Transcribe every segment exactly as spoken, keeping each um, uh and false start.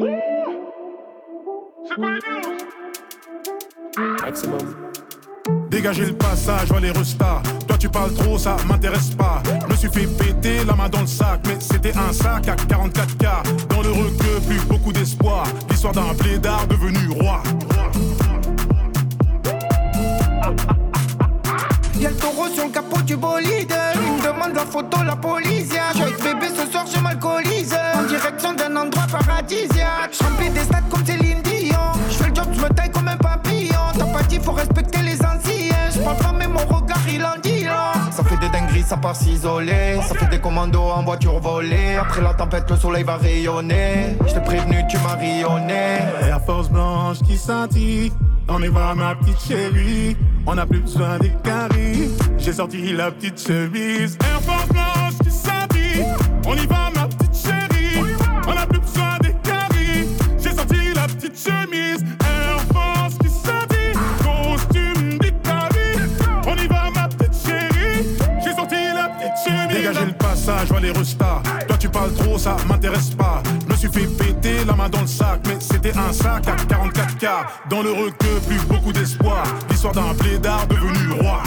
C'est quoi les news? Maximum. Dégagez le passage, vois les restas. Toi tu parles trop, ça m'intéresse pas. Je me suis fait péter la main dans le sac, mais c'était un sac à quarante-quatre K. Dans le requeu, plus beaucoup d'espoir. L'histoire d'un blédard devenu roi. Y'a le taureau sur le capot du bolide. Il me demande la photo, la police. Je suis avec bébé ce soir, je m'alcoolise. En direction d'un endroit paradisiaque. Je remplis des stades comme Céline Dion. Je fais le job, je me taille comme un papillon. T'as pas dit, faut respecter les anciens. Je parle pas, mais mon regard il en dit long. Ça fait des dingueries, ça part s'isoler. Ça fait des commandos en voiture volée. Après la tempête, le soleil va rayonner. Je t'ai prévenu, tu m'as rayonné. Air Force blanche qui scintille. On y va ma petite chérie. On n'a plus besoin des caries. J'ai sorti la petite chemise. Air Force blanche qui scintille. On y va ma petite chérie. On n'a plus besoin des caries. J'ai sorti la petite chemise. Air Force qui scintille. Costume d'Italie. On y va ma petite chérie. J'ai sorti la petite chemise. Dégagez le passage, vois les restas. Toi tu parles trop, ça m'intéresse pas. Je me suis fait péter la main dans le sac, mais c'était un sac à quarante-quatre K. Dans le requeu, plus beaucoup d'espoir. L'histoire d'un blédard devenu roi.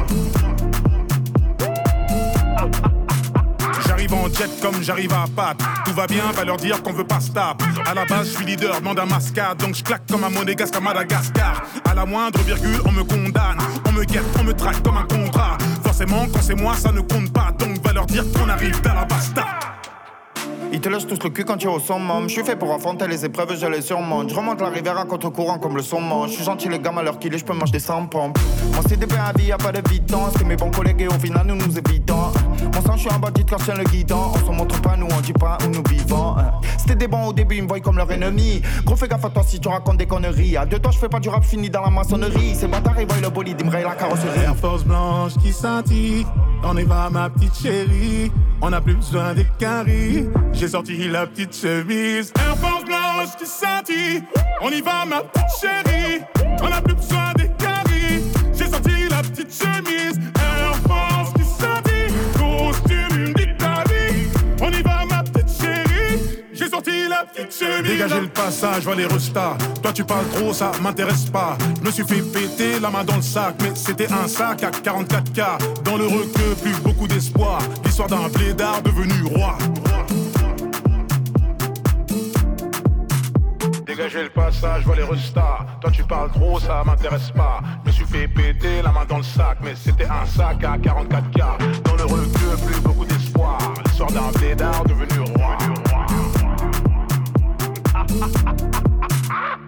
J'arrive en jet comme j'arrive à Pâques. Tout va bien, va leur dire qu'on veut pas stop. À la base, je suis leader, demande à mascade. Donc je claque comme un monégasque à Madagascar. À la moindre virgule, on me condamne. On me guette, on me traque comme un contrat. Forcément, quand c'est moi, ça ne compte pas. Donc va leur dire qu'on arrive dans la basta. Ils te lâchent tous le cul quand tu es au summum. Je suis fait pour affronter les épreuves, je les surmonte. Je remonte la rivière à contre-courant comme le saumon. Je suis gentil les gars, à l'heure qu'il est, je peux manger sans pompe. Mon C D P à vie, y'a pas de vitance. C'est mes bons collègues et au final nous nous évitons. Mon sang, je suis un bandit quand je tiens le guidon. On se montre pas, nous on dit pas où nous vivons. C'était des bons au début, ils me voient comme leur ennemi. Gros fais gaffe à toi si tu racontes des conneries. À deux temps, je fais pas du rap fini dans la maçonnerie. Ces bâtards, ils voient le bolide, ils me rayent la carrosserie. Air Force blanche qui scintille. On y va ma petite chérie. On n'a plus besoin des caries. J'ai sorti la petite chemise. Air Force blanche qui scintille. On y va ma petite chérie. On n'a plus besoin des caries. J'ai sorti la petite chemise. Air Force qui scintille. Costume d'Italie. On y va ma petite chérie. J'ai sorti la petite chemise. Dégagez le passage, vois les restas. Toi tu parles trop, ça m'intéresse pas. Je me suis fait péter la main dans le sac, mais c'était un sac à quarante-quatre K. Dans le requeu, plus beaucoup d'espoir. L'histoire d'un blédard devenu roi. Dégagez le passage, vois les restas. Toi tu parles trop, ça m'intéresse pas. Je me suis fait péter la main dans le sac, mais c'était un sac à quarante-quatre K. Dans le requeu, plus beaucoup d'espoir. L'histoire d'un blédard devenu roi.